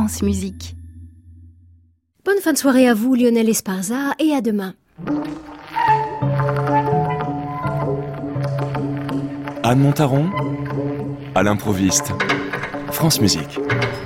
France Musique. Bonne fin de soirée à vous, Lionel Esparza, et à demain. Anne Montaron, à l'improviste. France Musique.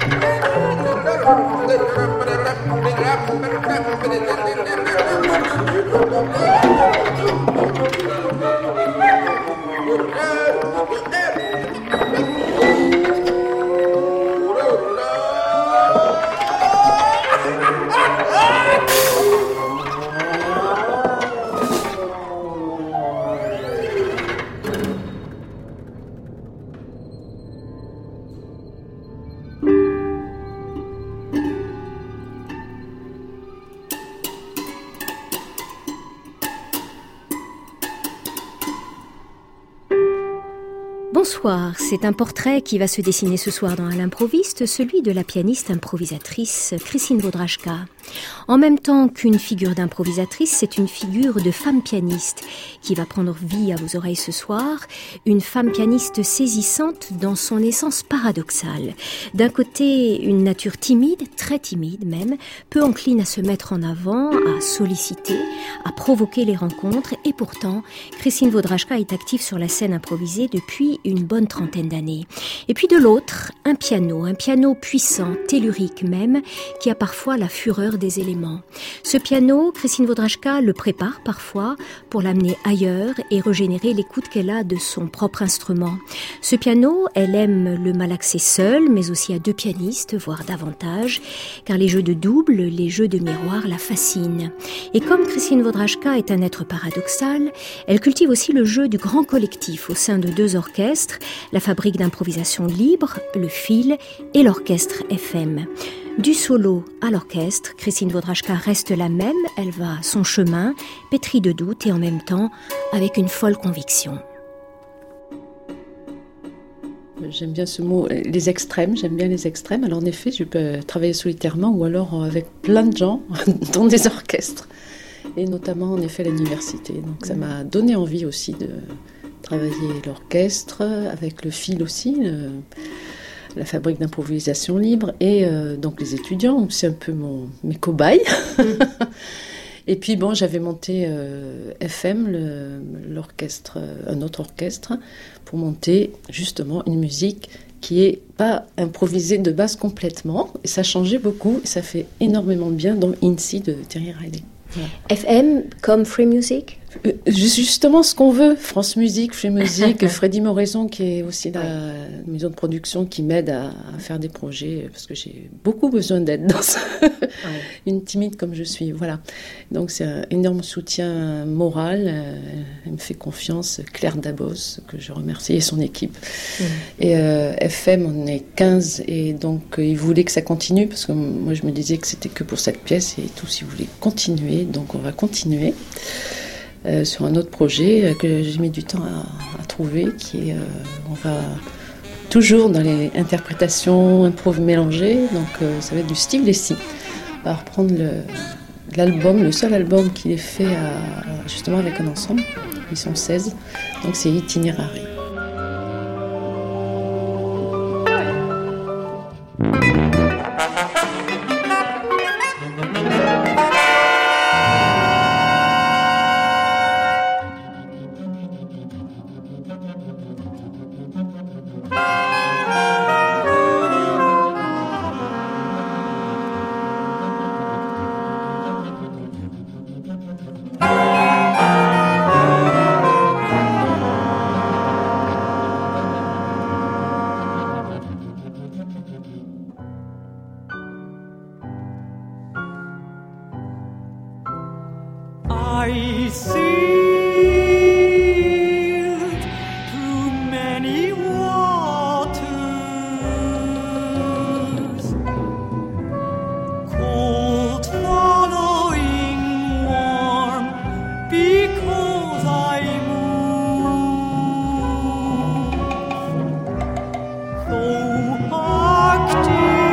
Bonsoir, c'est un portrait qui va se dessiner ce soir dans À l'improviste, celui de la pianiste improvisatrice Christine Wawraszka. En même temps qu'une figure d'improvisatrice, c'est une figure de femme pianiste qui va prendre vie à vos oreilles ce soir, une femme pianiste saisissante dans son essence paradoxale. D'un côté, une nature timide, très timide même, peu encline à se mettre en avant, à solliciter, à provoquer les rencontres, et pourtant, Christine Wawraszka est active sur la scène improvisée depuis une bonne trentaine d'années. Et puis de l'autre, un piano puissant, tellurique même, qui a parfois la fureur des éléments. Ce piano, Christine Wawraszka le prépare parfois pour l'amener ailleurs et régénérer l'écoute qu'elle a de son propre instrument. Ce piano, elle aime le malaxer seule, mais aussi à deux pianistes, voire davantage, car les jeux de double, les jeux de miroir la fascinent. Et comme Christine Wawraszka est un être paradoxal, elle cultive aussi le jeu du grand collectif au sein de deux orchestres, la fabrique d'improvisation libre, le Fil, et l'orchestre FM. Du solo à l'orchestre, Christine Wawraszka reste la même, elle va son chemin, pétrie de doute et en même temps avec une folle conviction. J'aime bien ce mot, les extrêmes, j'aime bien les extrêmes. Alors en effet, je peux travailler solitairement ou alors avec plein de gens dans des orchestres. Et notamment en effet à l'université. Donc ça m'a donné envie aussi de travailler l'orchestre, avec le Fil aussi, la fabrique d'improvisation libre, et donc les étudiants, c'est un peu mes cobayes. Et puis bon, j'avais monté FM, l'orchestre, un autre orchestre, pour monter justement une musique qui est pas improvisée de base complètement, et ça changeait beaucoup, et ça fait énormément de bien dans INSI de Terry Riley. Voilà. FM comme Free Music ? Justement ce qu'on veut, France Musique, Free Music, Freddy Moraison qui est aussi la maison de production qui m'aide à faire des projets parce que j'ai beaucoup besoin d'aide dans ça. Une timide comme je suis, voilà. Donc c'est un énorme soutien moral, elle me fait confiance, Claire Dabos que je remercie et son équipe. Et FM on est 15 et donc ils voulaient que ça continue parce que moi je me disais que c'était que pour cette pièce et tous ils voulaient continuer, donc on va continuer. Sur un autre projet que j'ai mis du temps à trouver, qui est, on va toujours dans les interprétations improv mélangées, donc ça va être du Steve Lacy. On va reprendre l'album, le seul album qu'il ait fait justement avec un ensemble, ils sont 16, donc c'est Itinerary. I sailed through many waters, cold following warm, because I move. Though Arctic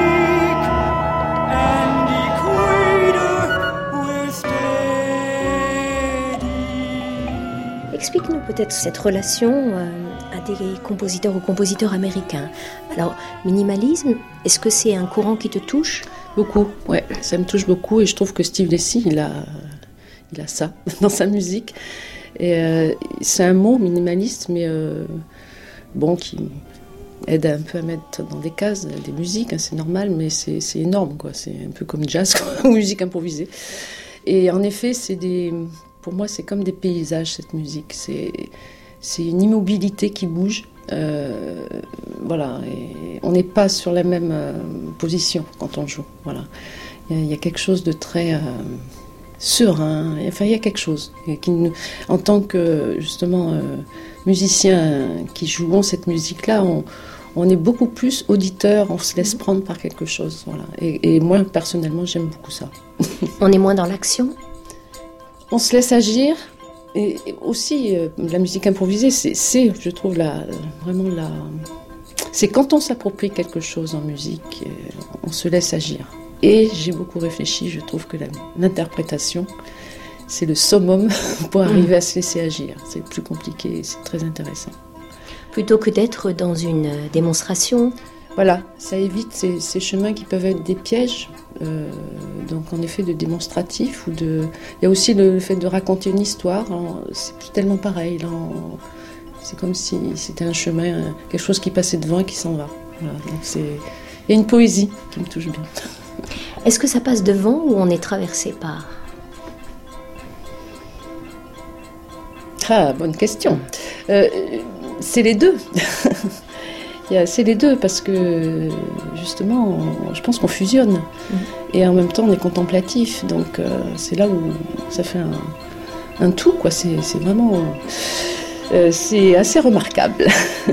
and equator were steady. Explique-nous peut-être cette relation à des compositeurs ou compositeurs américains. Alors, minimalisme, est-ce que c'est un courant qui te touche ? Beaucoup, ouais, ça me touche beaucoup et je trouve que Steve Lacy, il a ça dans sa musique. Et c'est un mot minimaliste, mais qui aide un peu à mettre dans des cases des musiques, hein, c'est normal, mais c'est énorme, quoi. C'est un peu comme jazz, quoi, ou musique improvisée. Et en effet, pour moi, c'est comme des paysages, cette musique. C'est une immobilité qui bouge. Voilà, et on n'est pas sur la même position quand on joue. Voilà, il y a quelque chose de très serein. Enfin, il y a quelque chose en tant que justement musiciens qui jouons cette musique-là, on est beaucoup plus auditeurs. On se laisse prendre par quelque chose. Voilà, et moi personnellement, j'aime beaucoup ça. On est moins dans l'action ? On se laisse agir. Et aussi, la musique improvisée, c'est je trouve, c'est quand on s'approprie quelque chose en musique, on se laisse agir. Et j'ai beaucoup réfléchi, je trouve que l'interprétation, c'est le summum pour arriver à se laisser agir. C'est plus compliqué, c'est très intéressant. Plutôt que d'être dans une démonstration ? Voilà, ça évite ces chemins qui peuvent être des pièges, donc en effet de démonstratif. Il y a aussi le fait de raconter une histoire, c'est plus tellement pareil. Là, c'est comme si c'était un chemin, quelque chose qui passait devant et qui s'en va. Voilà, donc il y a une poésie qui me touche bien. Est-ce que ça passe devant ou on est traversé par ? Ah, bonne question. C'est les deux. C'est les deux parce que justement, je pense qu'on fusionne et en même temps on est contemplatif. Donc c'est là où ça fait un tout, quoi. C'est vraiment, c'est assez remarquable.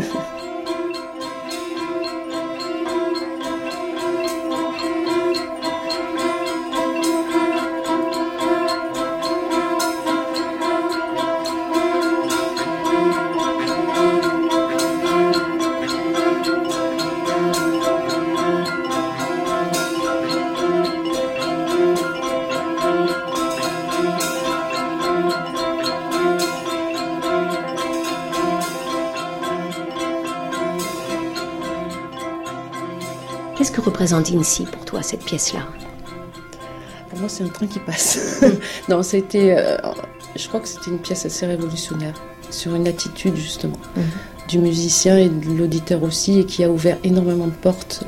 Qu'est-ce que représente Inci pour toi, cette pièce-là ? Pour moi, c'est un train qui passe. Non, je crois que c'était une pièce assez révolutionnaire, sur une attitude, justement, du musicien et de l'auditeur aussi, et qui a ouvert énormément de portes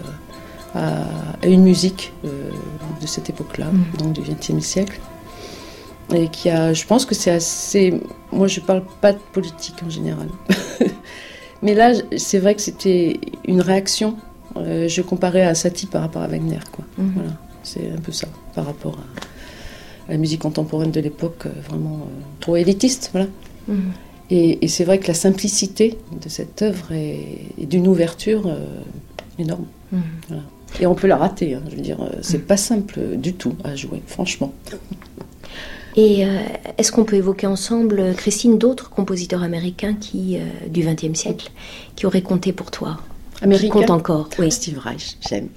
à une musique de cette époque-là, donc du XXe siècle. Et je pense que c'est assez... Moi, je ne parle pas de politique en général. Mais là, c'est vrai que c'était une réaction. Je comparais à Satie par rapport à Wagner, quoi. Voilà, c'est un peu ça, par rapport à la musique contemporaine de l'époque, vraiment trop élitiste, voilà. Et c'est vrai que la simplicité de cette œuvre est d'une ouverture énorme. Voilà. Et on peut la rater, hein, je veux dire, c'est pas simple du tout à jouer, franchement. Et est-ce qu'on peut évoquer ensemble, Christine, d'autres compositeurs américains du XXe siècle qui auraient compté pour toi ? Américain. Qui compte encore, oui. Steve Reich, j'aime.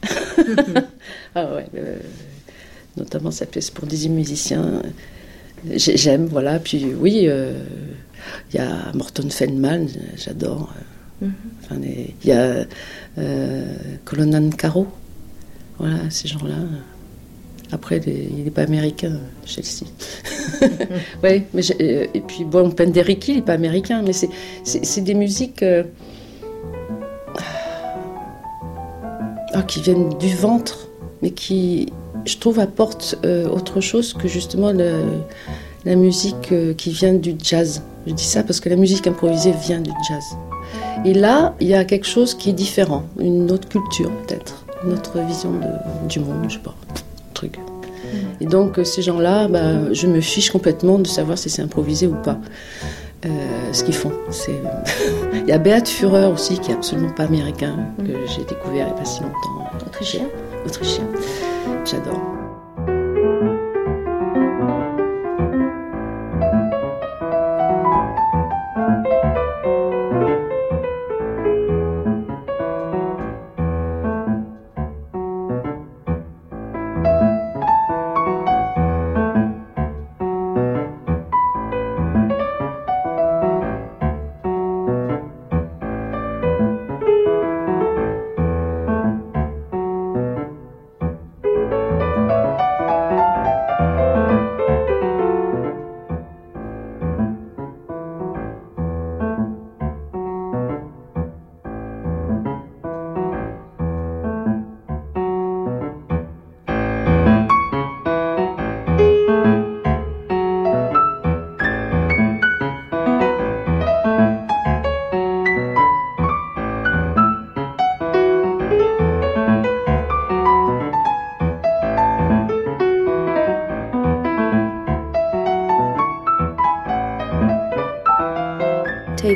Ah ouais, notamment sa pièce pour 10 musiciens. J'aime, voilà. Puis oui, il y a Morton Feldman, j'adore. Enfin, il y a Colonel Caro. Voilà, ces gens-là. Après, il n'est pas américain, Chelsea. Ouais, mais et puis bon, Penderecki, il n'est pas américain, mais c'est des musiques qui viennent du ventre, mais qui, je trouve, apportent autre chose que justement la musique qui vient du jazz. Je dis ça parce que la musique improvisée vient du jazz. Et là, il y a quelque chose qui est différent, une autre culture peut-être, une autre vision du monde, je sais pas, truc. Et donc ces gens-là, je me fiche complètement de savoir si c'est improvisé ou pas. Ce qu'ils font, il y a Beat Führer aussi, qui est absolument pas américain, que j'ai découvert il n'y a pas si longtemps. Autrichien. J'adore.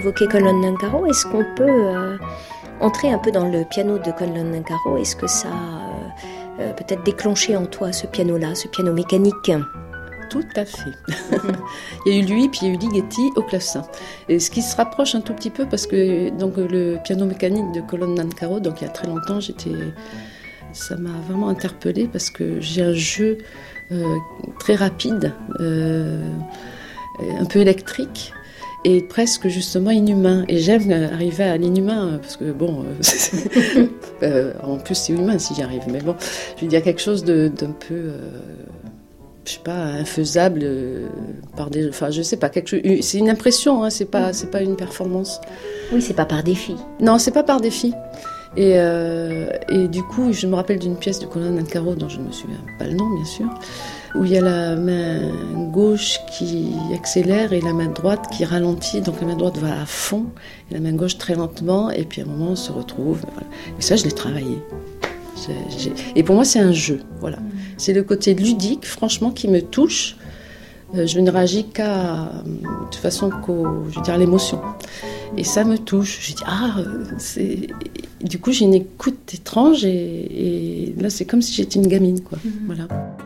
évoqué Conlon Nancaro. Est-ce qu'on peut entrer un peu dans le piano de Conlon Nancaro? Est-ce que ça a peut-être déclenché en toi ce piano-là, ce piano mécanique? Tout à fait. Il y a eu lui, puis il y a eu Ligeti au clavecin. Et ce qui se rapproche un tout petit peu, parce que donc, le piano mécanique de Conlon Nancaro, donc il y a très longtemps, ça m'a vraiment interpellée, parce que j'ai un jeu très rapide, un peu électrique, et presque justement inhumain. Et j'aime arriver à l'inhumain, parce que bon, en plus c'est humain si j'y arrive, mais bon, je veux dire quelque chose d'un peu... je sais pas, infaisable par des... Enfin, je sais pas, quelque chose... C'est une impression, hein, c'est pas une performance. Oui, c'est pas par défi. Non, c'est pas par défi. Et du coup, je me rappelle d'une pièce de Conlon Nancaro, dont je ne me souviens pas le nom, bien sûr, où il y a la main gauche qui accélère et la main droite qui ralentit. Donc la main droite va à fond, et la main gauche très lentement, et puis à un moment, on se retrouve. Voilà. Et ça, je l'ai travaillé. Et pour moi, c'est un jeu, voilà. C'est le côté ludique, franchement, qui me touche. Je ne réagis de toute façon je veux dire, à l'émotion. Et ça me touche. Je dis, du coup, j'ai une écoute étrange, et là, c'est comme si j'étais une gamine, quoi. Voilà.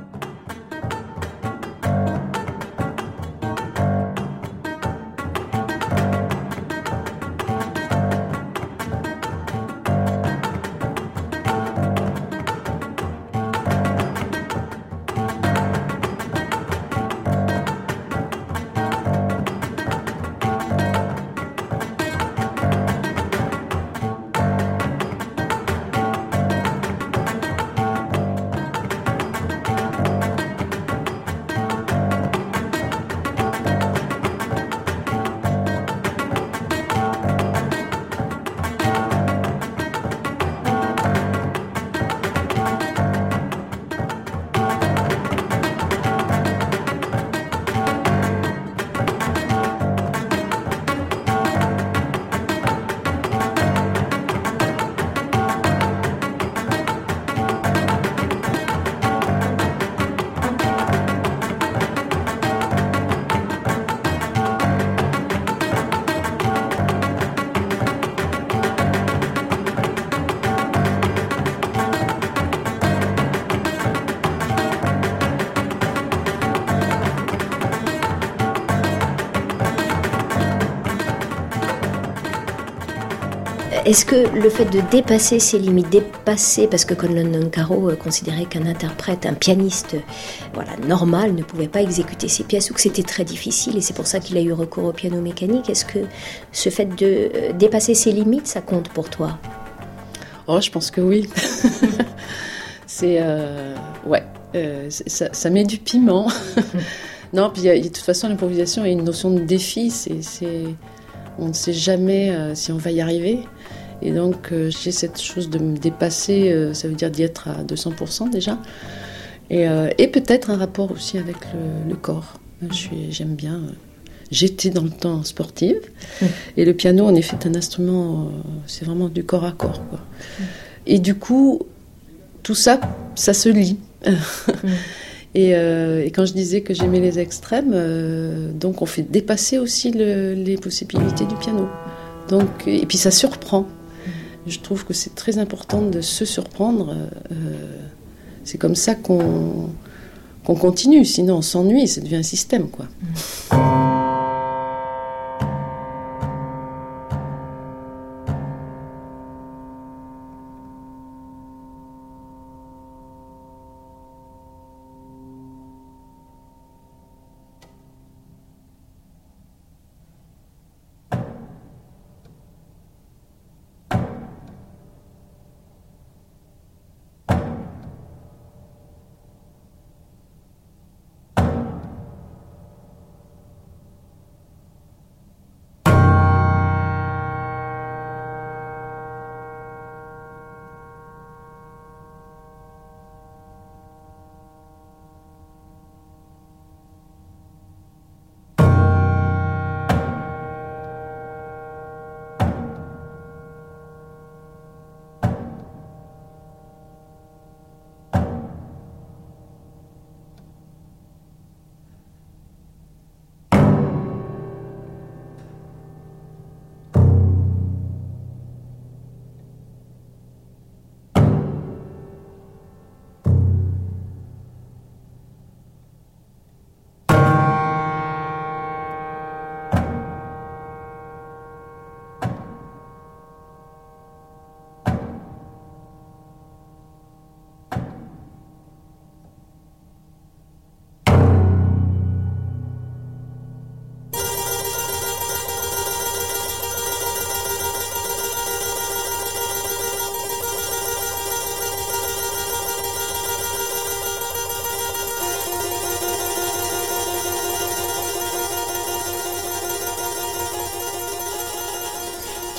Est-ce que le fait de dépasser ses limites, parce que Conlon Nancaro considérait qu'un interprète, un pianiste, normal, ne pouvait pas exécuter ses pièces, ou que c'était très difficile, et c'est pour ça qu'il a eu recours au piano mécanique, est-ce que ce fait de dépasser ses limites, ça compte pour toi? Oh, je pense que oui. C'est... ça met du piment. Non, puis de toute façon, l'improvisation a une notion de défi, on ne sait jamais si on va y arriver. Et donc, j'ai cette chose de me dépasser, ça veut dire d'y être à 200% déjà. Et peut-être un rapport aussi avec le corps. J'aime bien. J'étais dans le temps sportive. Et le piano, en effet, est un instrument, c'est vraiment du corps à corps, quoi. Et du coup, tout ça, ça se lie. Et quand je disais que j'aimais les extrêmes, donc on fait dépasser aussi les possibilités du piano. Donc, et puis ça surprend. Je trouve que c'est très important de se surprendre. C'est comme ça qu'on continue. Sinon, on s'ennuie, ça devient un système, quoi.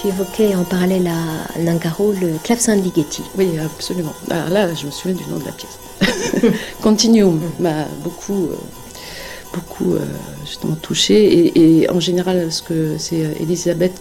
tu évoquais en parallèle à Nancaro le clavecin de Ligeti. Oui, absolument. Alors là, je me souviens du nom de la pièce. Continuum m'a beaucoup justement touchée. Et en général, ce que c'est Elisabeth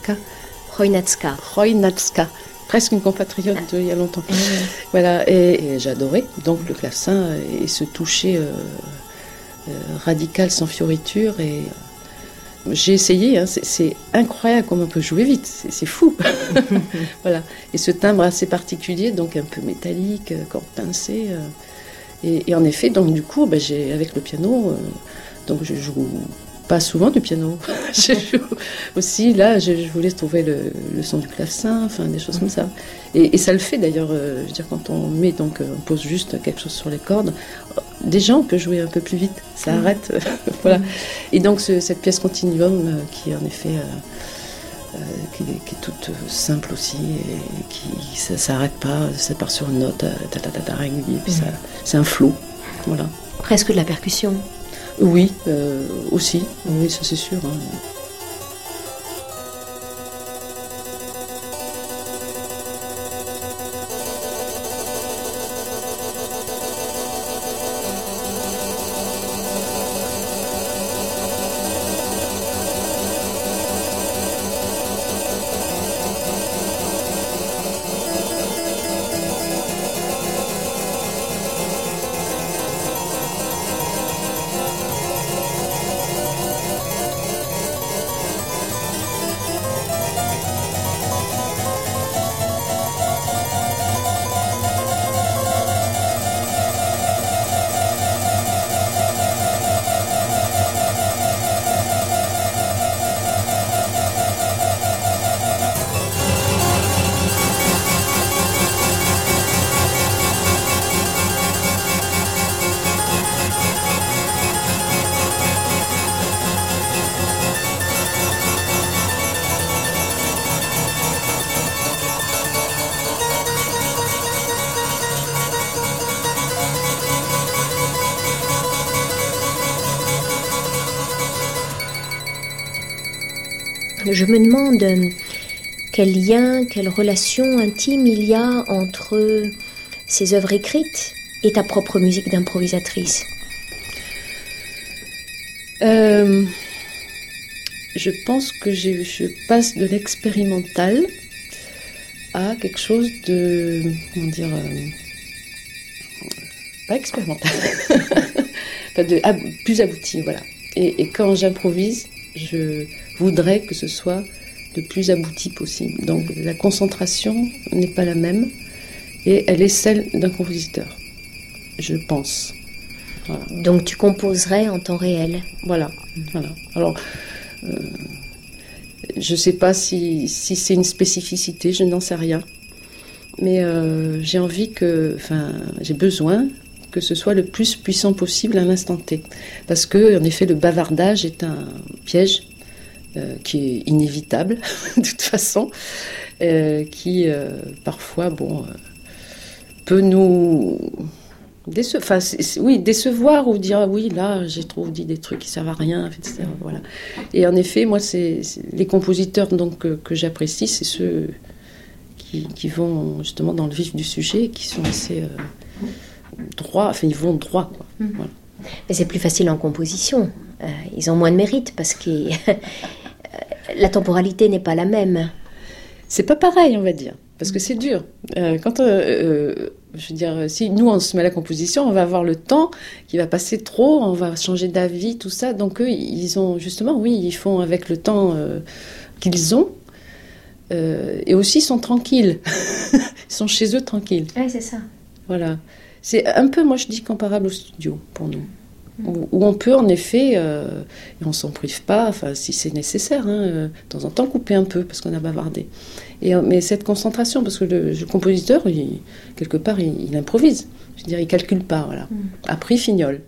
Chojnacka, presque une compatriote d'il y a longtemps. Voilà, et j'adorais donc le clavecin et ce toucher radical sans fioriture. Et j'ai essayé, hein, c'est incroyable comme on peut jouer vite, c'est fou. Voilà. Et ce timbre assez particulier, donc un peu métallique, corde pincée. Et en effet, donc du coup, avec le piano, donc je joue pas souvent du piano. Je joue aussi, là, je voulais trouver le son du clavecin, enfin des choses comme ça. Et ça le fait d'ailleurs, je veux dire, quand on met, donc on pose juste quelque chose sur les cordes, déjà on peut jouer un peu plus vite, ça arrête. Voilà. Et donc cette pièce Continuum, qui est en effet qui est toute simple aussi, et qui ça s'arrête pas, ça part sur une note régulier, puis c'est un flow. Voilà. Presque de la percussion. Oui, aussi, oui, ça c'est sûr. Hein. Je me demande quel lien, quelle relation intime il y a entre ces œuvres écrites et ta propre musique d'improvisatrice. Je pense que je passe de l'expérimental à quelque chose de, comment dire, pas expérimental, plus abouti, voilà. Et quand j'improvise, je voudrais que ce soit le plus abouti possible. Donc la concentration n'est pas la même et elle est celle d'un compositeur, je pense. Voilà. Donc tu composerais en temps réel. Voilà. Alors, je ne sais pas si c'est une spécificité, je n'en sais rien. Mais j'ai besoin que ce soit le plus puissant possible à l'instant T. Parce que, en effet, le bavardage est un piège qui est inévitable, de toute façon, qui parfois, peut nous décevoir ou dire oui, là, j'ai trop dit des trucs qui servent à rien, etc. Voilà. Et en effet, moi, c'est les compositeurs donc que j'apprécie, c'est ceux qui vont justement dans le vif du sujet, qui sont assez droits, enfin, ils vont droit, quoi. Voilà. Mais c'est plus facile en composition. Ils ont moins de mérite parce que la temporalité n'est pas la même. C'est pas pareil, on va dire, parce que c'est dur. Quand, je veux dire, si nous on se met à la composition, on va avoir le temps qui va passer trop, on va changer d'avis, tout ça. Donc eux, ils ont justement, oui, ils font avec le temps qu'ils ont, et aussi ils sont tranquilles. Ils sont chez eux tranquilles. Oui, c'est ça. Voilà. C'est un peu, moi je dis, comparable au studio pour nous. Où on peut en effet, et on ne s'en prive pas, enfin, si c'est nécessaire, de temps en temps couper un peu parce qu'on a bavardé. Mais cette concentration, parce que le compositeur, quelque part, il improvise. Je veux dire, il ne calcule pas, voilà. Après, il fignole.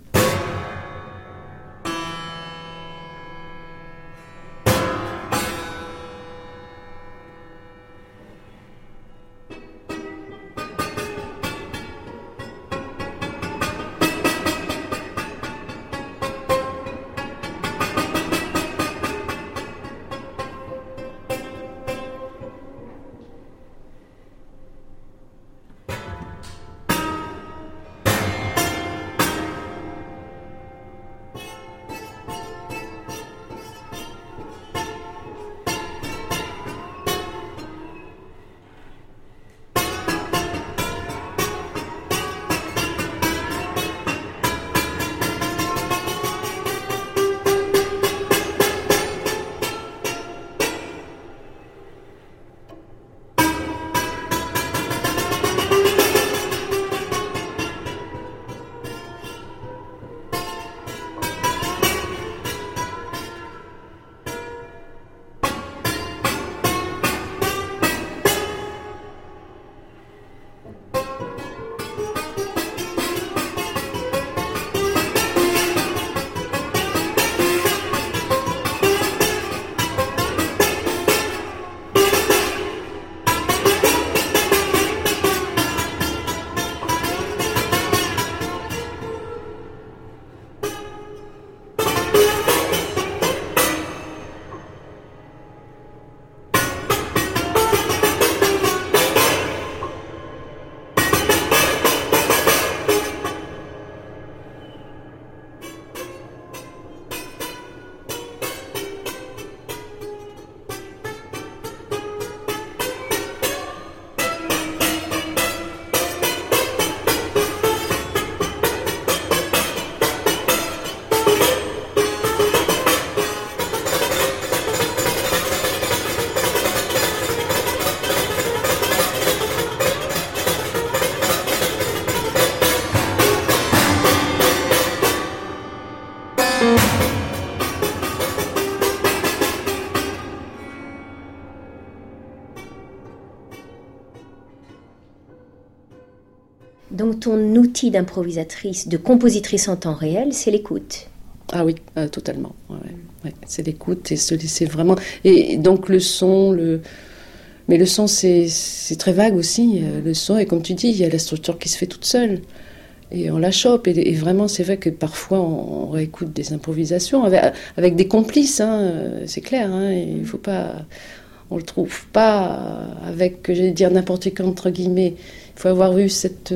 Donc ton outil d'improvisatrice, de compositrice en temps réel, c'est l'écoute. Ah oui, totalement. Ouais. C'est l'écoute et se laisser vraiment... Et donc le son, mais le son c'est très vague aussi. Le son, et comme tu dis, il y a la structure qui se fait toute seule. Et on la chope. Et vraiment, c'est vrai que parfois on réécoute des improvisations avec des complices, hein, c'est clair. Hein, il faut pas... On le trouve pas avec, j'allais dire, n'importe quoi, entre guillemets. Il faut avoir eu cette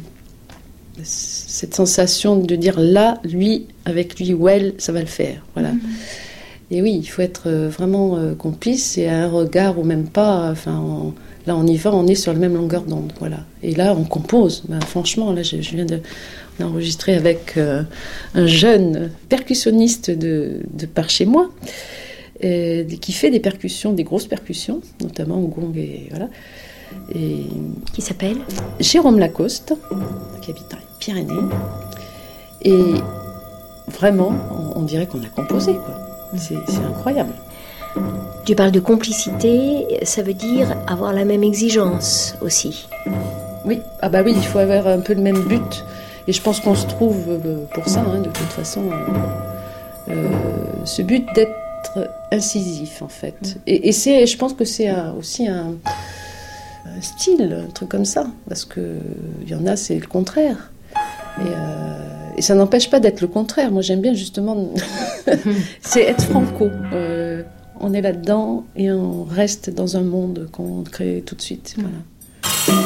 sensation de dire là, lui, avec lui ou elle, ça va le faire. Voilà. Et oui, il faut être vraiment complice et à un regard ou même pas. Enfin, là, on y va, on est sur la même longueur d'onde. Voilà. Et là, on compose. Ben, franchement, là, je viens d'enregistrer avec un jeune percussionniste de par chez moi. Qui fait des percussions, des grosses percussions, notamment au gong et voilà. Et qui s'appelle Jérôme Lacoste, qui habite dans les Pyrénées. Et vraiment, on dirait qu'on a composé, quoi. C'est incroyable. Tu parles de complicité, ça veut dire avoir la même exigence aussi. Oui, ah bah oui, il faut avoir un peu le même but. Et je pense qu'on se trouve pour ça, hein, de toute façon. Ce but d'être incisif en fait, et je pense que c'est aussi un style, un truc comme ça, parce que il y en a c'est le contraire, et ça n'empêche pas d'être le contraire. Moi j'aime bien justement c'est être franco, on est là-dedans et on reste dans un monde qu'on crée tout de suite. Voilà.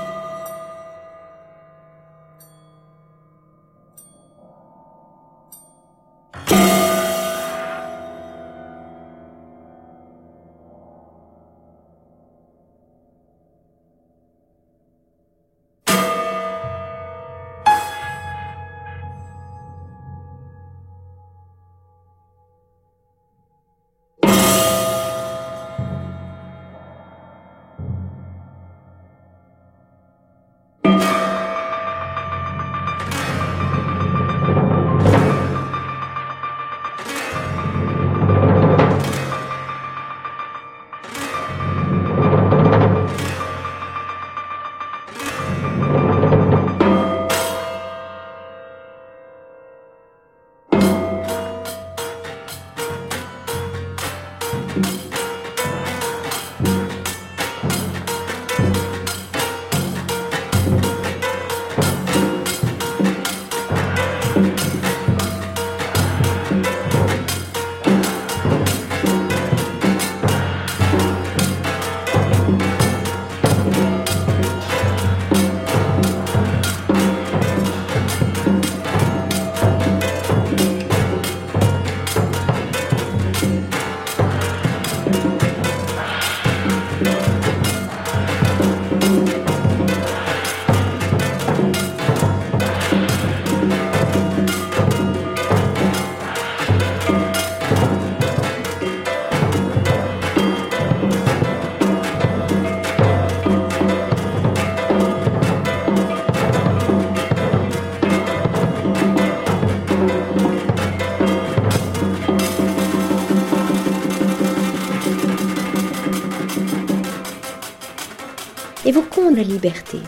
Évoquons la liberté.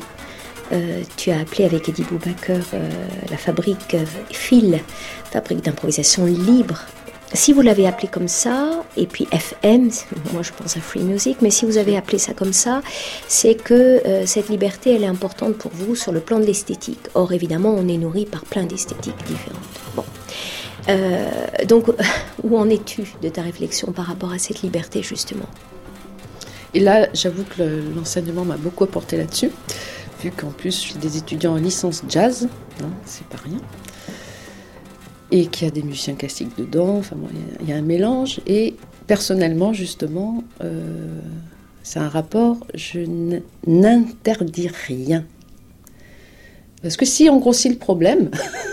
Tu as appelé avec Eddie Boubaker la fabrique Phil, fabrique d'improvisation libre. Si vous l'avez appelé comme ça, et puis FM, moi je pense à Free Music, mais si vous avez appelé ça comme ça, c'est que cette liberté, elle est importante pour vous sur le plan de l'esthétique. Or, évidemment, on est nourri par plein d'esthétiques différentes. Bon. Donc, où en es-tu de ta réflexion par rapport à cette liberté, justement ? Et là, j'avoue que l'enseignement m'a beaucoup apporté là-dessus, vu qu'en plus, je suis des étudiants en licence jazz, hein, c'est pas rien, et qu'il y a des musiciens classiques dedans, enfin, bon, il y a un mélange, et personnellement, justement, c'est un rapport, je n'interdis rien. Parce que si on grossit le problème,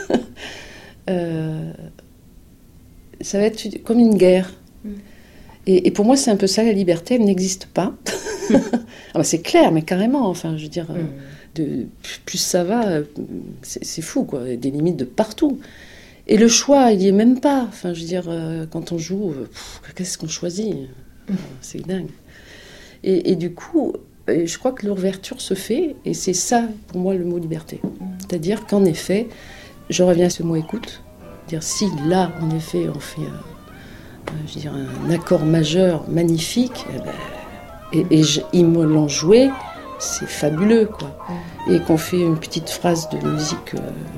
ça va être comme une guerre. Et pour moi, c'est un peu ça, la liberté, elle n'existe pas. Ah bah c'est clair, mais carrément, enfin, je veux dire, plus ça va, c'est fou, quoi, il y a des limites de partout. Et le choix, il n'y est même pas. Enfin, je veux dire, quand on joue, qu'est-ce qu'on choisit ? C'est dingue. Et du coup, Et je crois que l'ouverture se fait, et c'est ça, pour moi, le mot liberté. C'est-à-dire qu'en effet, je reviens à ce mot écoute. Dire si là, en effet, on fait un accord majeur magnifique, ils me l'ont joué, c'est fabuleux, quoi. Et qu'on fait une petite phrase de musique,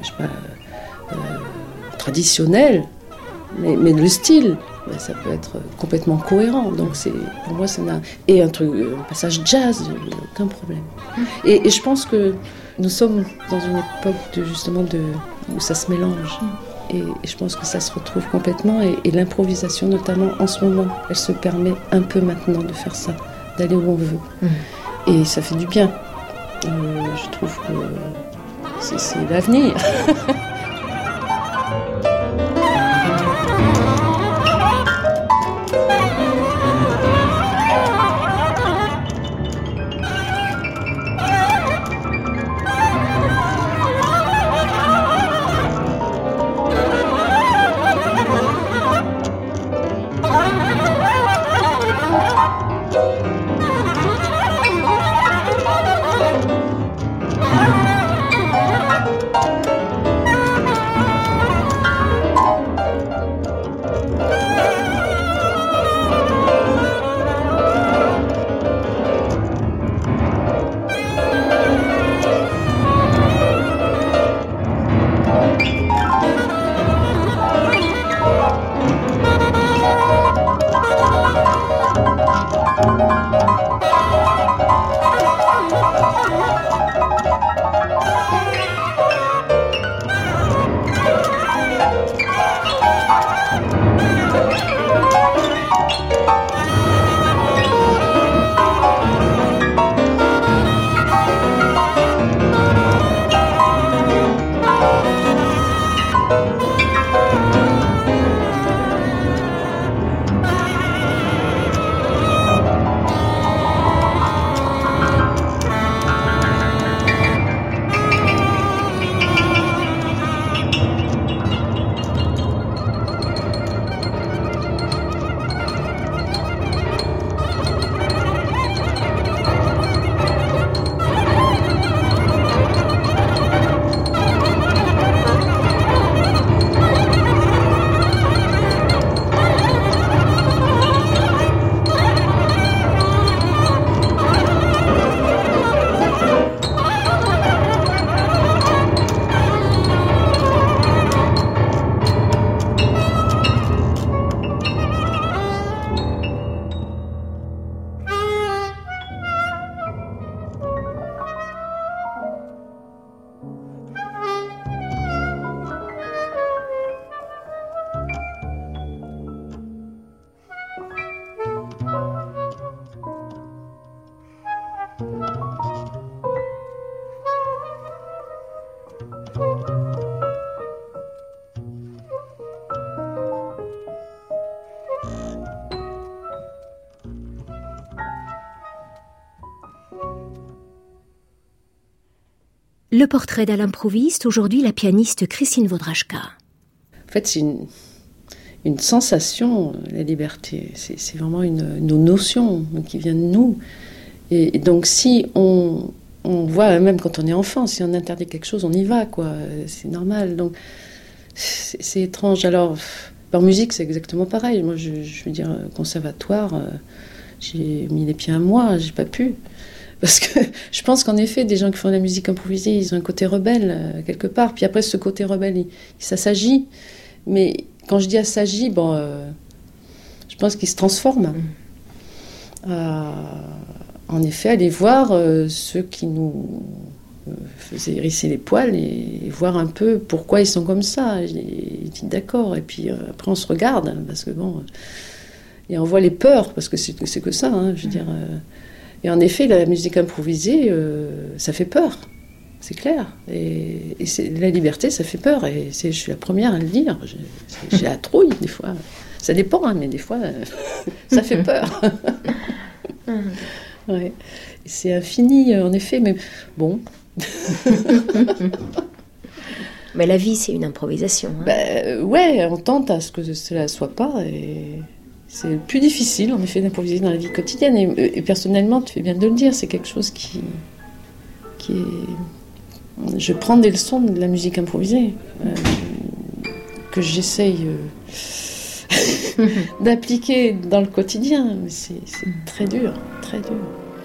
traditionnelle, mais le style, ça peut être complètement cohérent. Donc pour moi, et un passage jazz, aucun problème. Et je pense que nous sommes dans une époque où ça se mélange. Et je pense que ça se retrouve complètement. Et l'improvisation, notamment en ce moment, elle se permet un peu maintenant de faire ça, d'aller où on veut. Et ça fait du bien. Je trouve que c'est l'avenir. Le portrait d'Alain Provist, aujourd'hui la pianiste Christine Wawraszka. En fait, c'est une sensation, la liberté. C'est vraiment une notion qui vient de nous. Et donc, si on voit, même quand on est enfant, si on interdit quelque chose, on y va, quoi. C'est normal. Donc, c'est étrange. Alors, en musique, c'est exactement pareil. Moi, je veux dire, conservatoire, j'ai mis les pieds un mois, j'ai pas pu. Parce que je pense qu'en effet, des gens qui font de la musique improvisée, ils ont un côté rebelle, quelque part. Puis après, ce côté rebelle, il s'assagit. Mais quand je dis assagit, je pense qu'il se transforme. En effet, aller voir ceux qui nous faisaient hérisser les poils et voir un peu pourquoi ils sont comme ça. Et dit d'accord. Et puis après, on se regarde, parce que et on voit les peurs, parce que c'est que ça, hein, je veux dire. Et en effet, la musique improvisée, ça fait peur, c'est clair. Et la liberté, ça fait peur. Et je suis la première à le dire. J'ai la trouille, des fois. Ça dépend, hein, mais des fois, ça fait peur. Ouais. C'est infini, en effet, mais bon. Mais la vie, c'est une improvisation. Hein. Ouais, on tente à ce que cela ne soit pas. Et C'est le plus difficile, en effet, d'improviser dans la vie quotidienne. Et personnellement, tu fais bien de le dire, c'est quelque chose qui est... Je prends des leçons de la musique improvisée, que j'essaye d'appliquer dans le quotidien. Mais c'est très dur, très dur.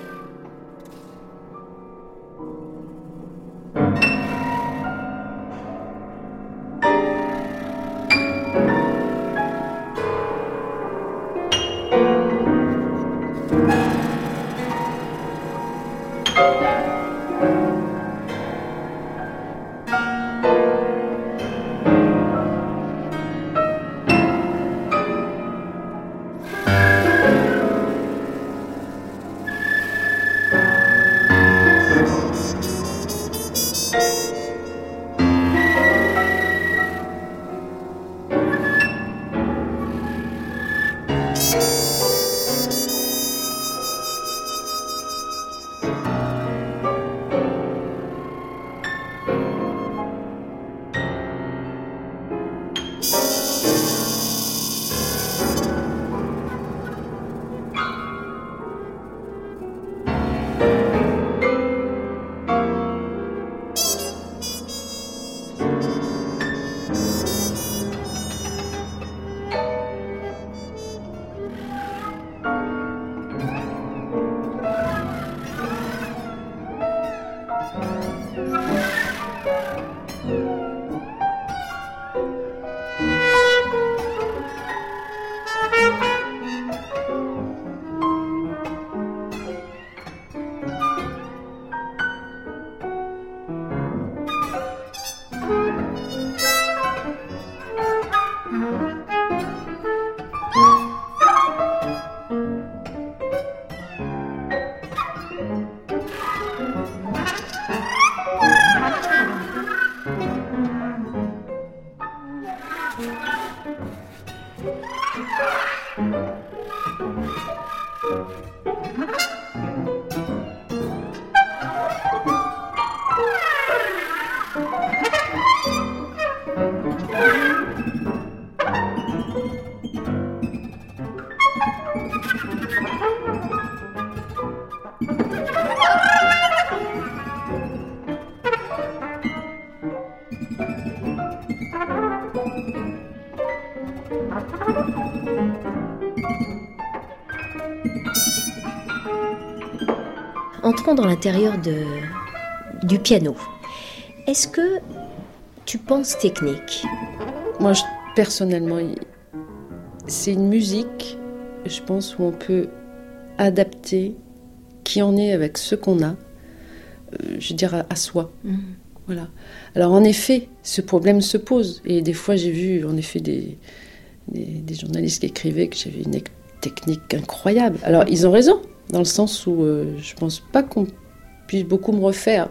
Entrons dans l'intérieur du piano. Est-ce que tu penses technique ? Moi, personnellement, c'est une musique, je pense, où on peut adapter qui on est avec ce qu'on a, je veux dire, à soi. Voilà. Alors, en effet, ce problème se pose. Et des fois, j'ai vu, en effet, des journalistes qui écrivaient que j'avais une technique incroyable. Alors, ils ont raison, dans le sens où je pense pas qu'on puisse beaucoup me refaire.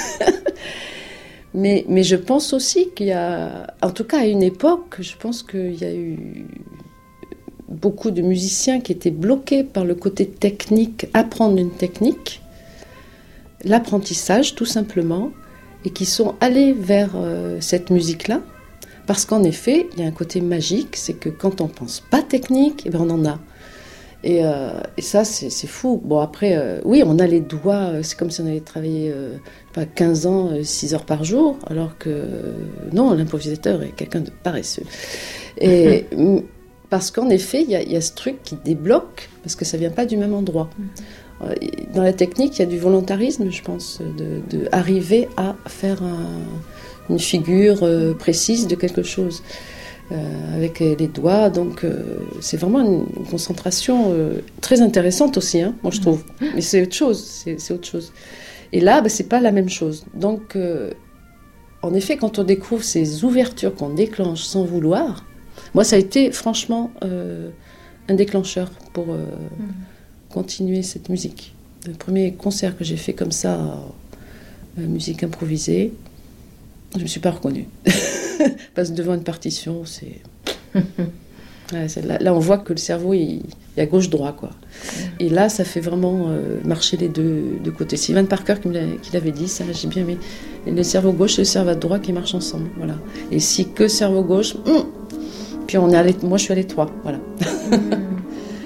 mais je pense aussi qu'il y a, en tout cas à une époque, je pense qu'il y a eu beaucoup de musiciens qui étaient bloqués par le côté technique, apprendre une technique, l'apprentissage tout simplement, et qui sont allés vers cette musique-là, parce qu'en effet, il y a un côté magique, c'est que quand on pense pas technique, eh ben on en a. Et ça, c'est fou. Bon, après, oui, on a les doigts, c'est comme si on avait travaillé pas 15 ans, 6 heures par jour, alors que non, l'improvisateur est quelqu'un de paresseux. Et parce qu'en effet, il y a ce truc qui débloque, parce que ça vient pas du même endroit. Dans la technique, il y a du volontarisme, je pense, de arriver à faire une figure précise de quelque chose. Avec les doigts, donc c'est vraiment une concentration très intéressante aussi, hein, moi je trouve. Mais c'est autre chose, c'est autre chose. Et là, c'est pas la même chose. Donc, en effet, quand on découvre ces ouvertures qu'on déclenche sans vouloir, moi ça a été franchement un déclencheur pour continuer cette musique. Le premier concert que j'ai fait comme ça, musique improvisée, je me suis pas reconnue. Parce que devant une partition, c'est... Ouais, là, on voit que le cerveau, il y a gauche-droit, quoi. Et là, ça fait vraiment marcher les deux côtés. C'est Ivan Parker qui l'avait dit, ça, j'ai bien aimé. Et le cerveau gauche et le cerveau droit qui marchent ensemble, voilà. Et si que cerveau gauche, puis moi, je suis à l'étroit, voilà.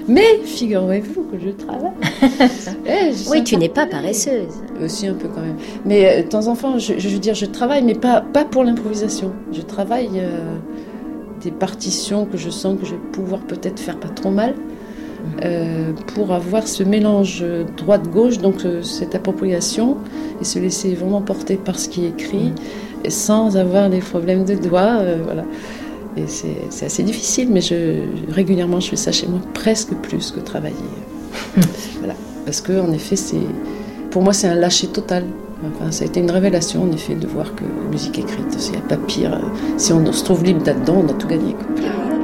Mais figurez-vous que je travaille. Oui, tu n'es pas paresseuse. Aussi un peu quand même. Mais de temps en temps, je veux dire, je travaille, mais pas pour l'improvisation. Je travaille des partitions que je sens que je vais pouvoir peut-être faire pas trop mal, pour avoir ce mélange droite-gauche, donc cette appropriation, et se laisser vraiment porter par ce qui est écrit, et sans avoir des problèmes de doigts. Voilà. Et c'est assez difficile, mais régulièrement je fais ça chez moi, presque plus que travailler. Voilà. Parce que en effet, pour moi c'est un lâcher total. Enfin, ça a été une révélation en effet de voir que la musique écrite, il n'y a pas pire. Si on se trouve libre là-dedans, on a tout gagné, quoi.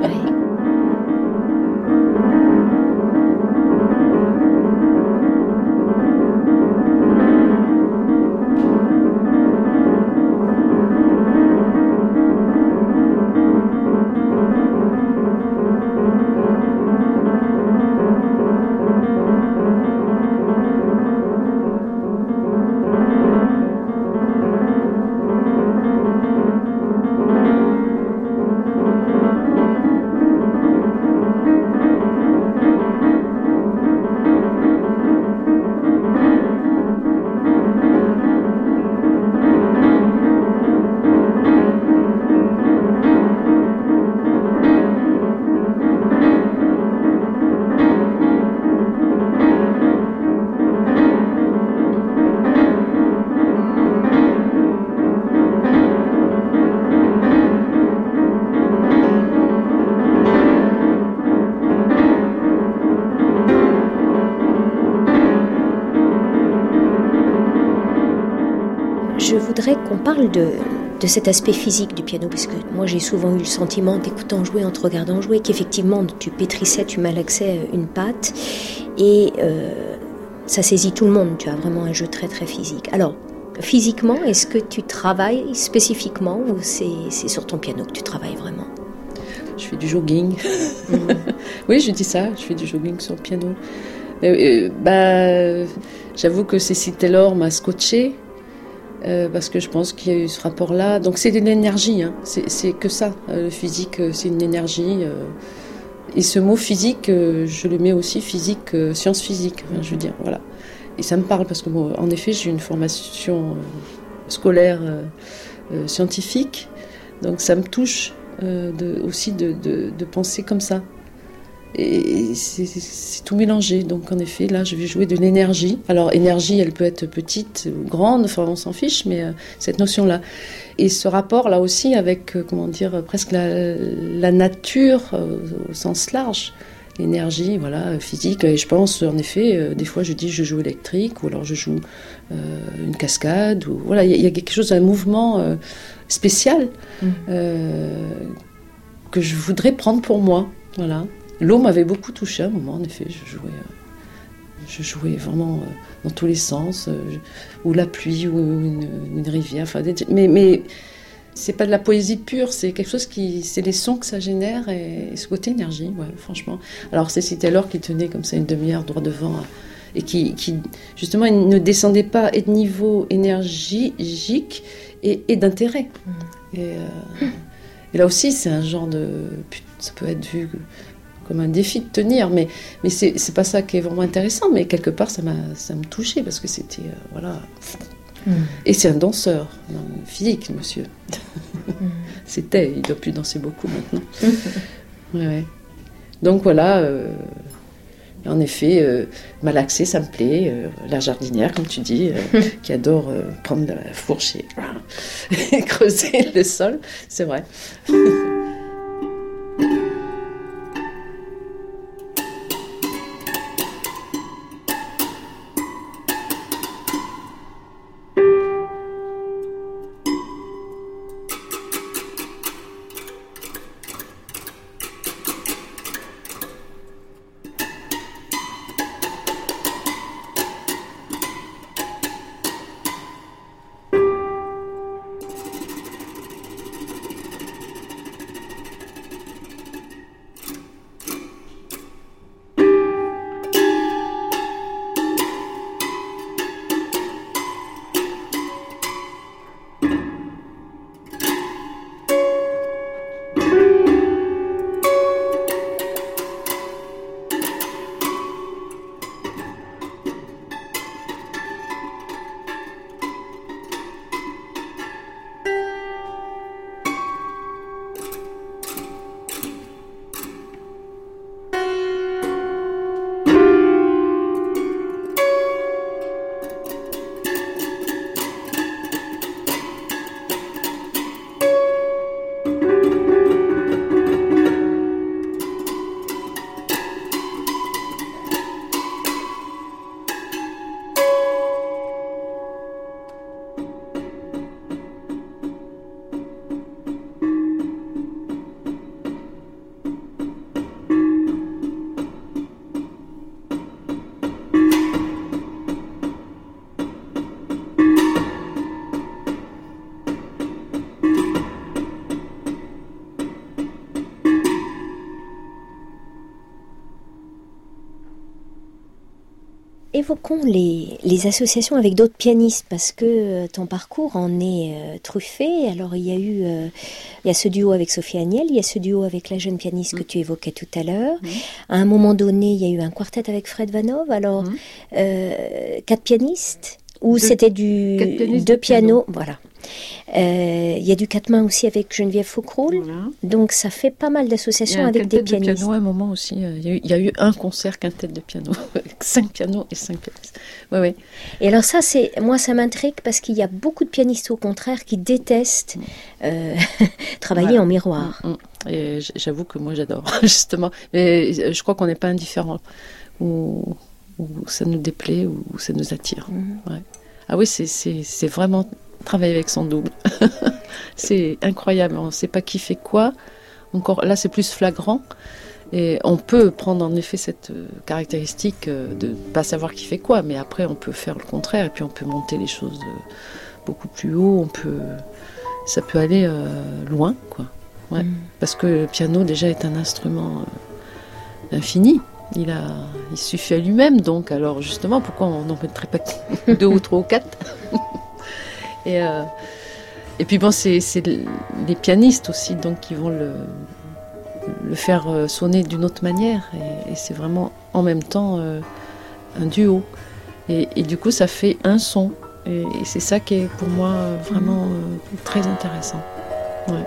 Je voudrais qu'on parle de cet aspect physique du piano, parce que moi j'ai souvent eu le sentiment, t'écoutant jouer, en te regardant jouer, qu'effectivement tu pétrissais, tu malaxais une patte, et ça saisit tout le monde, tu as vraiment un jeu très très physique. Alors, physiquement, est-ce que tu travailles spécifiquement, ou c'est sur ton piano que tu travailles vraiment ? Je fais du jogging. Oui, je dis ça, je fais du jogging sur le piano. J'avoue que Cécile Taylor m'a scotché, parce que je pense qu'il y a eu ce rapport-là. Donc c'est de l'énergie, hein. C'est que ça. Le physique, c'est une énergie. Et ce mot physique, je le mets aussi physique, science physique, je veux dire, voilà. Et ça me parle parce que, bon, en effet, j'ai une formation scolaire scientifique, donc ça me touche aussi de penser comme ça. Et c'est tout mélangé, donc en effet là je vais jouer de l'énergie. Alors énergie, elle peut être petite ou grande, enfin on s'en fiche, mais cette notion là et ce rapport là aussi avec presque la nature au sens large, l'énergie, voilà, physique. Et je pense en effet des fois je dis je joue électrique, ou alors je joue une cascade, ou voilà, il y a quelque chose, un mouvement spécial que je voudrais prendre pour moi, voilà. L'eau m'avait beaucoup touchée à un moment, en effet, je jouais vraiment dans tous les sens, ou la pluie, ou une rivière, enfin, mais c'est pas de la poésie pure, c'est quelque chose c'est les sons que ça génère, et ce côté énergie, ouais, franchement. Alors c'est Taylor qui tenait comme ça une demi-heure droit devant, et qui justement il ne descendait pas et de niveau énergique et d'intérêt. Et là aussi, c'est un genre ça peut être vu comme un défi de tenir, mais c'est pas ça qui est vraiment intéressant, mais quelque part ça me touchait, parce que c'était voilà. Et c'est un danseur physique, monsieur. C'était, il doit plus danser beaucoup maintenant. Ouais. Donc voilà, en effet, malaxer, ça me plaît. La jardinière, comme tu dis, qui adore prendre la fourche et creuser le sol, c'est vrai. évoquons les associations avec d'autres pianistes, parce que ton parcours en est truffé. Alors, il y a ce duo avec Sophie Agnel, il y a ce duo avec la jeune pianiste que tu évoquais tout à l'heure. À un moment donné, il y a eu un quartet avec Fred Vanov. Alors, 4 pianistes, ou c'était deux pianos, voilà. Il y a du 4 mains aussi avec Geneviève Faucroul. Voilà. Donc ça fait pas mal d'associations avec des pianistes. De piano à un moment aussi. Il y a eu un concert quintet de piano avec 5 pianos et 5 pianistes. Ouais. Et alors ça m'intrigue parce qu'il y a beaucoup de pianistes au contraire qui détestent travailler en miroir. Et j'avoue que moi j'adore justement. Mais je crois qu'on n'est pas indifférent ou ça nous déplaît ou ça nous attire. Ouais. Ah oui, c'est vraiment travailler avec son double. C'est incroyable, on ne sait pas qui fait quoi. Encore, là, c'est plus flagrant. Et on peut prendre en effet cette caractéristique de ne pas savoir qui fait quoi, mais après, on peut faire le contraire, et puis on peut monter les choses beaucoup plus haut. Ça peut aller loin, quoi. Ouais. Parce que le piano, déjà, est un instrument infini. Il suffit à lui-même, donc alors justement, pourquoi on n'en mettrait pas 2 ou 3 ou 4 Et puis bon, c'est les pianistes aussi, donc qui vont le faire sonner d'une autre manière, et c'est vraiment en même temps un duo. Et du coup, ça fait un son, et c'est ça qui est pour moi vraiment très intéressant. Ouais.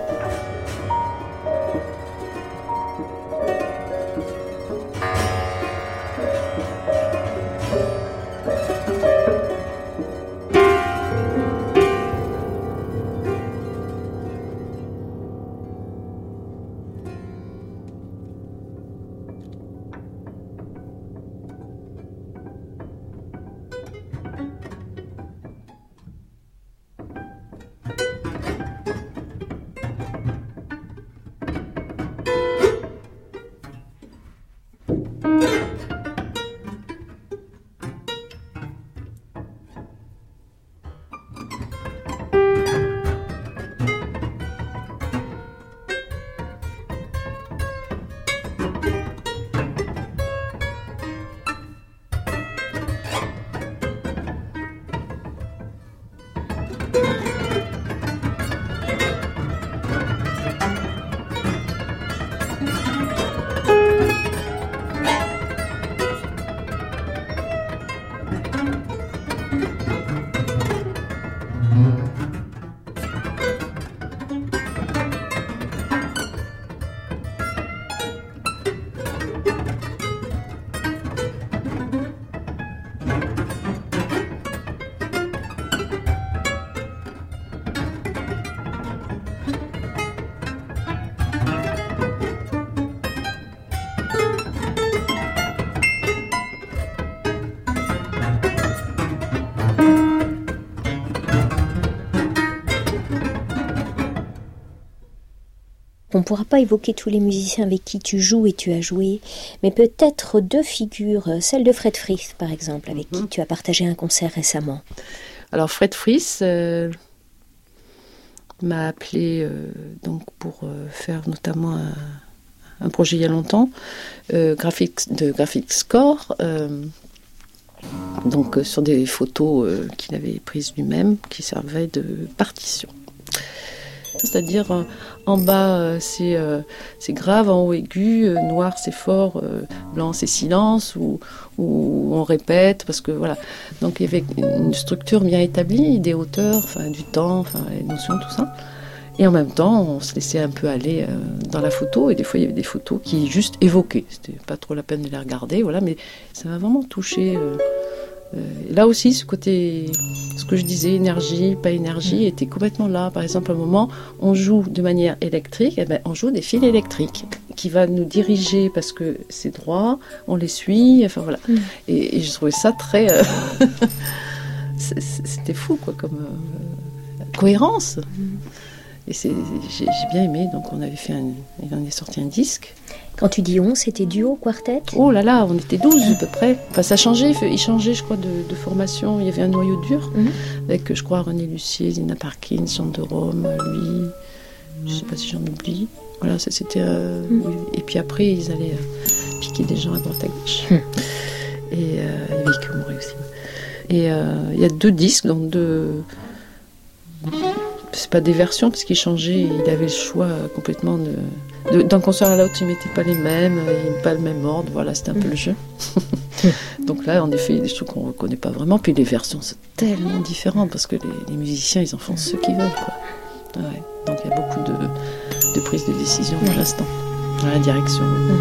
On ne pourra pas évoquer tous les musiciens avec qui tu joues et tu as joué, mais peut-être 2 figures, celle de Fred Frith par exemple, avec qui tu as partagé un concert récemment. Alors Fred Frith m'a appelé donc pour faire notamment un projet il y a longtemps, graphic score, donc sur des photos qu'il avait prises lui-même, qui servaient de partition. C'est-à-dire en bas c'est grave, en haut aigu, noir c'est fort, blanc c'est silence, ou on répète, parce que voilà. Donc il y avait une structure bien établie, des hauteurs, du temps, les notions, tout ça. Et en même temps, on se laissait un peu aller dans la photo, et des fois il y avait des photos qui juste évoquaient. C'était pas trop la peine de les regarder, voilà, mais ça m'a vraiment touchée. Là aussi, ce côté, ce que je disais, énergie, pas énergie, était complètement là. Par exemple, à un moment, on joue de manière électrique, on joue des fils électriques qui va nous diriger parce que c'est droit, on les suit, enfin voilà. Et je trouvais ça très... c'était fou, quoi, comme cohérence. Et j'ai bien aimé, donc on avait fait il en est sorti un disque. Quand tu dis on, c'était duo, quartet ? Oh là là, on était 12 à peu près. Enfin, ça changeait, il changeait, je crois, de formation. Il y avait un noyau dur, avec, je crois, René Lucier, Zina Parkins, Jean de Rome, lui, je ne sais pas si j'en oublie. Voilà, ça c'était... Et puis après, ils allaient piquer des gens à droite à gauche. Et il y avait Ikue Mori aussi. Et il y a 2 disques, donc 2... C'est pas des versions, parce qu'il changeait, il avait le choix complètement d'un concert à l'autre, il mettait pas les mêmes, pas le même ordre, voilà, c'était un peu le jeu. Donc là, en effet, il y a des choses qu'on reconnaît pas vraiment, puis les versions sont tellement différentes, parce que les musiciens, ils en font ce qu'ils veulent, quoi. Ouais. Donc il y a beaucoup de prises de décision pour l'instant, dans la direction.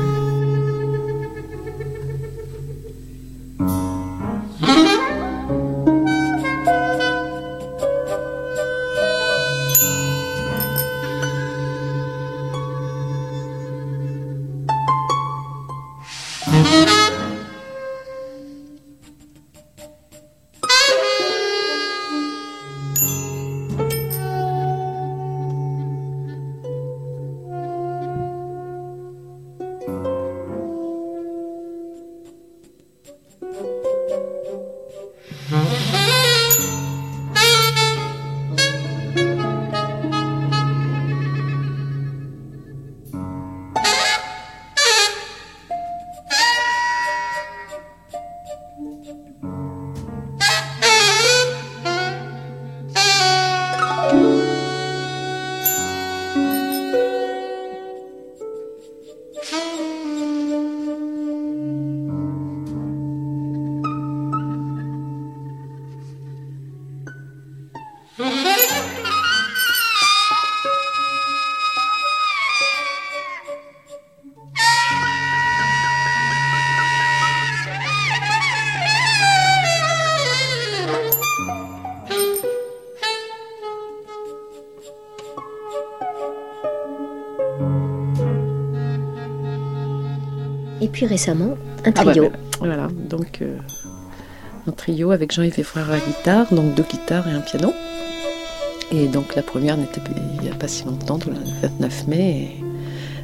Et puis récemment, un trio. Voilà, donc un trio avec Jean-Yves Effroy à la guitare, donc 2 guitares et un piano. Et donc la première n'était il n'y a pas si longtemps, le 29 mai. Et,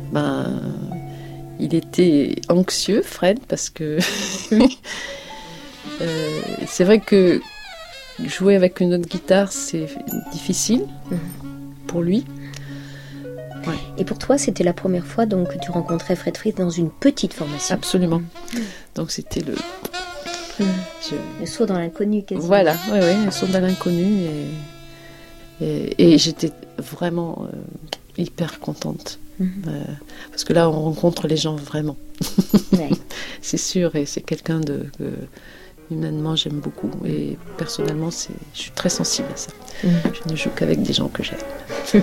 il était anxieux, Fred, parce que c'est vrai que jouer avec une autre guitare, c'est difficile pour lui. Ouais. Et pour toi, c'était la première fois donc, que tu rencontrais Fred Fries dans une petite formation. Absolument. Donc c'était le saut dans l'inconnu quasiment. Voilà, le saut dans l'inconnu. Et j'étais vraiment hyper contente. Parce que là, on rencontre les gens vraiment. Ouais. C'est sûr, et c'est quelqu'un humainement, j'aime beaucoup. Et personnellement, je suis très sensible à ça. Je ne joue qu'avec des gens que j'aime.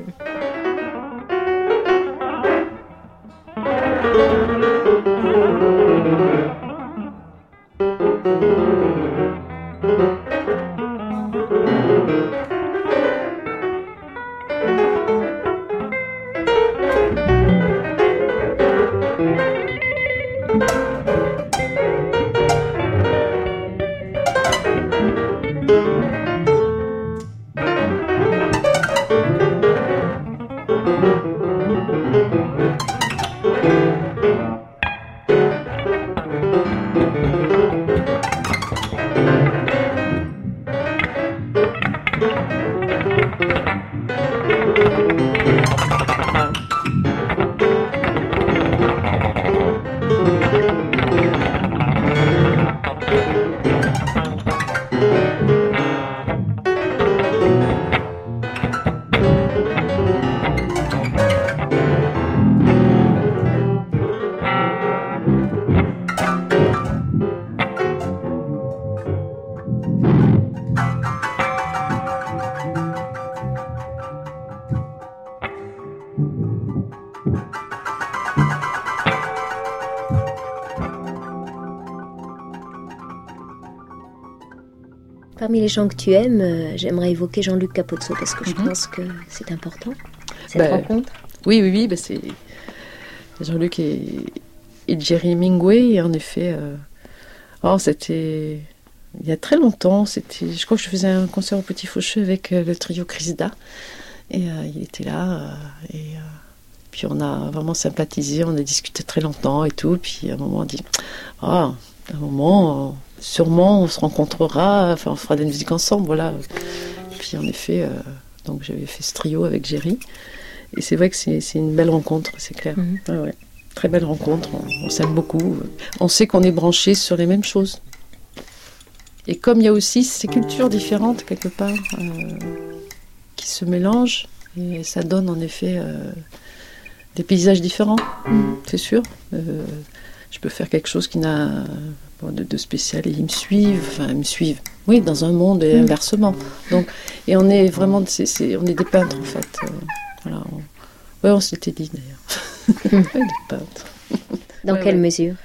Parmi les gens que tu aimes, j'aimerais évoquer Jean-Luc Capozzo parce que je pense que c'est important, cette rencontre. Oui, c'est Jean-Luc et Jerry Hemingway, en effet. C'était il y a très longtemps. Je crois que je faisais un concert au Petit Faucheux avec le trio Crisda. Et il était là. Puis on a vraiment sympathisé, on a discuté très longtemps et tout. Puis à un moment, on dit sûrement on se rencontrera, enfin on fera de la musique ensemble, voilà. Puis en effet, donc j'avais fait ce trio avec Jerry, et c'est vrai que c'est une belle rencontre, c'est clair. Ouais. très belle rencontre, on s'aime beaucoup. On sait qu'on est branchés sur les mêmes choses. Et comme il y a aussi ces cultures différentes, quelque part, qui se mélangent, et ça donne en effet des paysages différents, c'est sûr. Je peux faire quelque chose qui n'a de spécial et ils me suivent, oui, dans un monde et inversement. Donc, et on est vraiment, on est des peintres en fait. Voilà, on s'était dit d'ailleurs. Des peintres. Dans quelle mesure?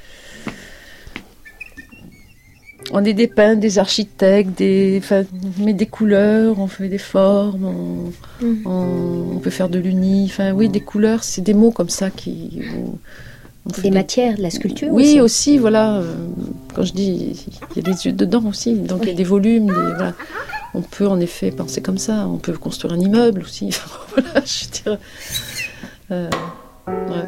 On est des peintres, des architectes, on met des couleurs, on fait des formes, on peut faire de l'uni. Enfin, oui, des couleurs, c'est des mots comme ça qui... Des matières, de la sculpture oui, aussi, voilà. Quand je dis, il y a des yeux dedans aussi, donc il y a des volumes, voilà. On peut en effet penser comme ça, on peut construire un immeuble aussi. Voilà, je dirais. Ouais.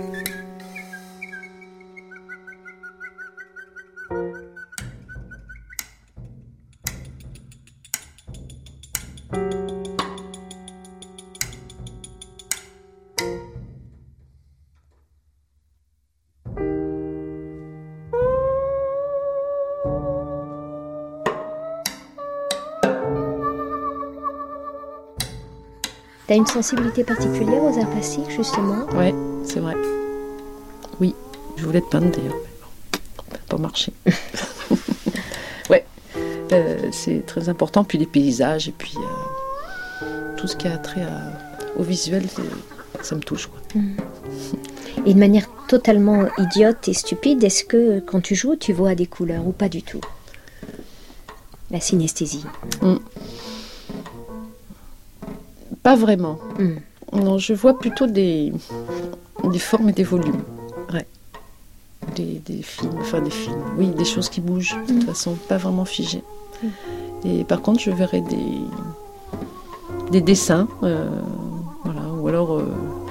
T'as une sensibilité particulière aux arts plastiques, justement? Oui, c'est vrai. Oui, je voulais te peindre d'ailleurs, mais bon, ça n'a pas marché. Ouais, c'est très important. Puis les paysages, et puis tout ce qui a trait au visuel, ça me touche, quoi. Et de manière totalement idiote et stupide, est-ce que quand tu joues, tu vois des couleurs ou pas du tout? La synesthésie. Pas vraiment. Non, je vois plutôt des formes et des volumes. Ouais. Des films, oui, des choses qui bougent, de toute façon, pas vraiment figées. Et par contre, je verrais des dessins, voilà, ou alors,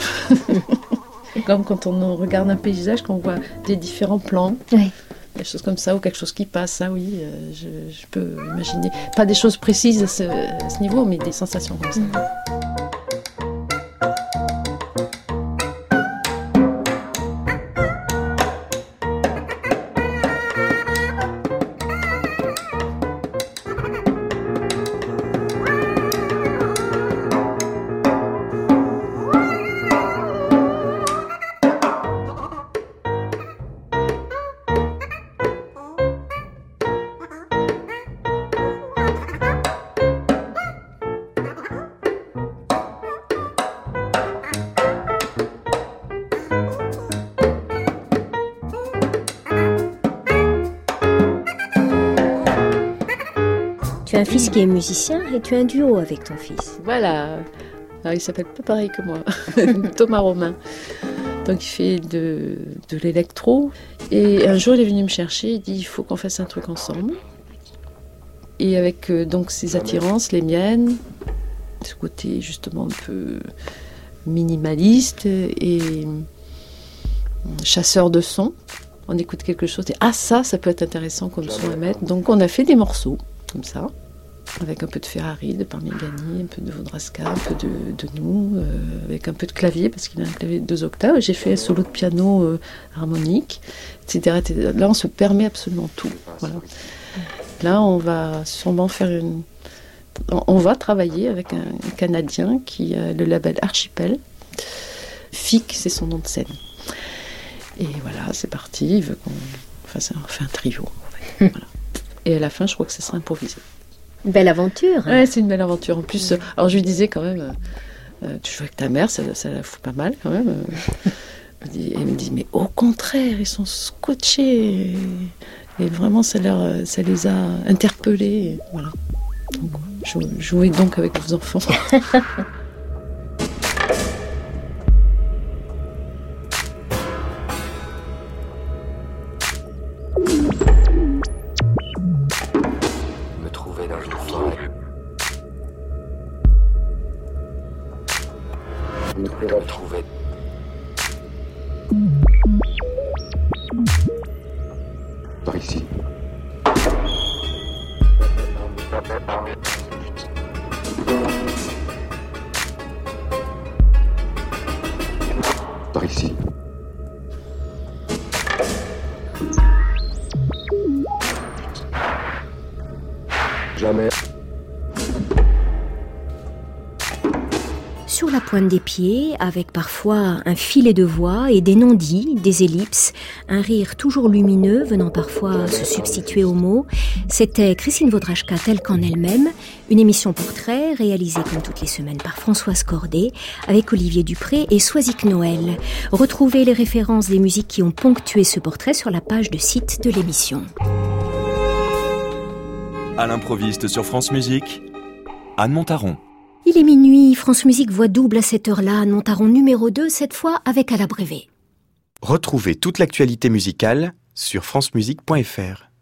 comme quand on regarde un paysage, qu'on voit des différents plans. Oui. Des choses comme ça, ou quelque chose qui passe, ça oui, je peux imaginer. Pas des choses précises à ce niveau, mais des sensations comme ça. Tu as un fils qui est musicien et tu as un duo avec ton fils. Voilà. Alors, il s'appelle pas pareil que moi, Thomas Romain. Donc il fait de l'électro. Et un jour, il est venu me chercher, il dit il faut qu'on fasse un truc ensemble. Et avec donc ses attirances, les miennes, ce côté justement un peu minimaliste et chasseur de sons. On écoute quelque chose et ça peut être intéressant comme son à mettre. Donc on a fait des morceaux comme ça, avec un peu de Ferrari, de Parmigiani, un peu de Vodraska, un peu de nous, avec un peu de clavier, parce qu'il a un clavier de 2 octaves. J'ai fait un solo de piano harmonique, etc., etc. Là, on se permet absolument tout. Voilà. Là, on va sûrement faire on va travailler avec un Canadien qui a le label Archipel. FIC, c'est son nom de scène. Et voilà, c'est parti. Il veut qu'on fasse un trio. En fait. Voilà. Et à la fin, je crois que ça sera improvisé. Une belle aventure. Ouais, c'est une belle aventure. En plus, alors je lui disais quand même, tu joues avec ta mère, ça la fout pas mal quand même. Et il me dit, mais au contraire, ils sont scotchés. Et vraiment, ça les a interpellés. Et voilà. Donc, jouez donc avec vos enfants. Par ici. Par ici. sur la pointe des pieds, avec parfois un filet de voix et des non-dits, des ellipses, un rire toujours lumineux venant parfois se substituer aux mots. C'était Christine Wawraszka telle qu'en elle-même, une émission portrait réalisée comme toutes les semaines par Françoise Cordet, avec Olivier Dupré et Soisic Noël. Retrouvez les références des musiques qui ont ponctué ce portrait sur la page de site de l'émission. À l'improviste sur France Musique, Anne Montaron. Il est minuit, France Musique voix double à cette heure-là, Anne Montaron numéro 2, cette fois avec Ala Brévé. Retrouvez toute l'actualité musicale sur francemusique.fr.